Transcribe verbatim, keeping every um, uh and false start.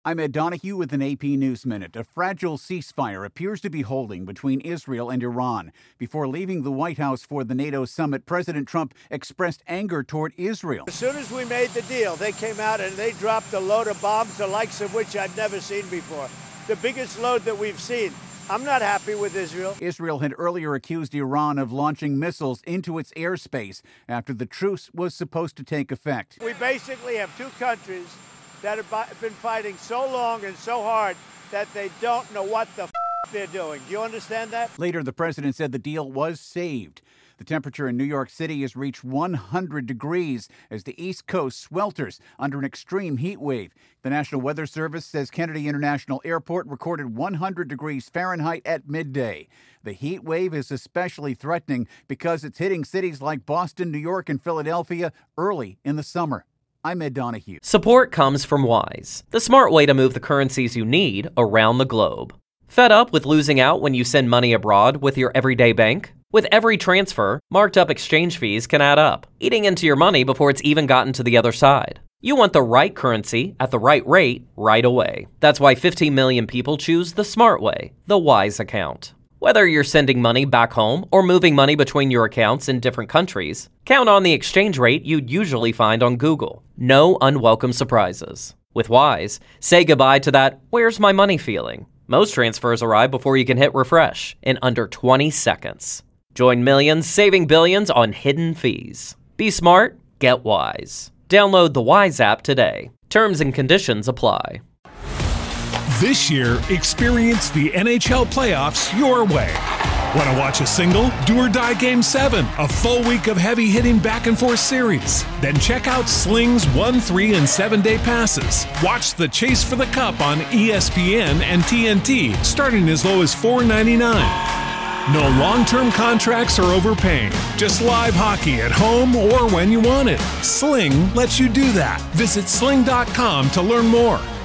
I'm Ed Donahue with an A P News Minute. A fragile ceasefire appears to be holding between Israel and Iran. Before leaving the White House for the NATO summit, President Trump expressed anger toward Israel. As soon as we made the deal, they came out and they dropped a load of bombs, the likes of which I'd never seen before. The biggest load that we've seen. I'm not happy with Israel. Israel had earlier accused Iran of launching missiles into its airspace after the truce was supposed to take effect. We basically have two countries that have been fighting so long and so hard that they don't know what the f- they're doing. Do you understand that? Later, the president said the deal was saved. The temperature in New York City has reached one hundred degrees as the East Coast swelters under an extreme heat wave. The National Weather Service says Kennedy International Airport recorded one hundred degrees Fahrenheit at midday. The heat wave is especially threatening because it's hitting cities like Boston, New York, and Philadelphia early in the summer. I'm Ed Donahue. Support comes from Wise, the smart way to move the currencies you need around the globe. Fed up with losing out when you send money abroad with your everyday bank? With every transfer, marked up exchange fees can add up, eating into your money before it's even gotten to the other side. You want the right currency at the right rate right away. That's why fifteen million people choose the smart way, the Wise account. Whether you're sending money back home or moving money between your accounts in different countries, count on the exchange rate you'd usually find on Google. No unwelcome surprises. With Wise, say goodbye to that "where's my money" feeling. Most transfers arrive before you can hit refresh in under twenty seconds. Join millions saving billions on hidden fees. Be smart, get Wise. Download the Wise app today. Terms and conditions apply. This year, experience the N H L playoffs your way. Want to watch a single, do or die Game seven, a full week of heavy-hitting back-and-forth series? Then check out Sling's one, three, and seven-day passes. Watch the Chase for the Cup on E S P N and T N T, starting as low as four ninety-nine. No long-term contracts or overpaying. Just live hockey at home or when you want it. Sling lets you do that. Visit sling dot com to learn more.